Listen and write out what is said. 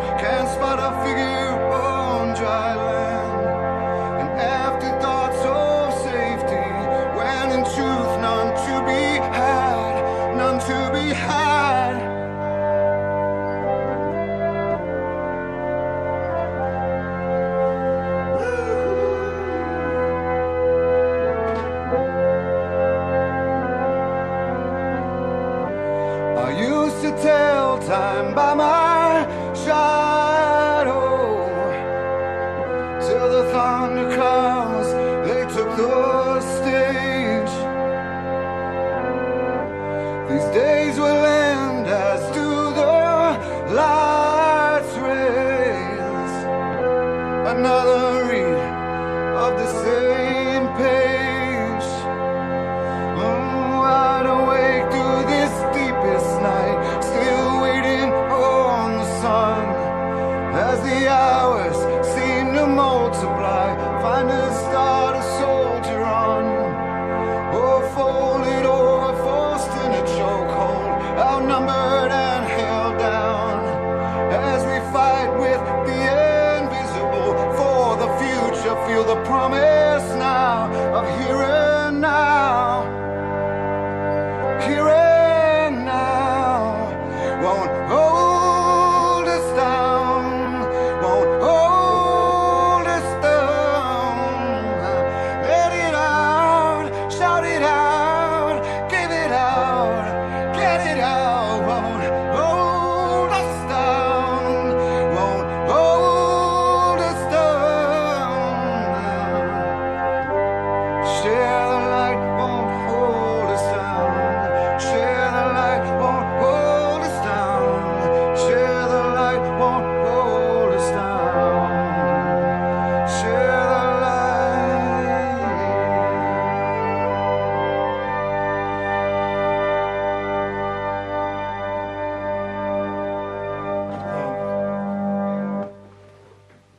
can't spot a figure on dry land. And afterthoughts of safety, when in truth none to be had, none to be had. I used to tell time by my shadow, till the thunder clouds, they took the stage. These days will end as do the light's rays. Another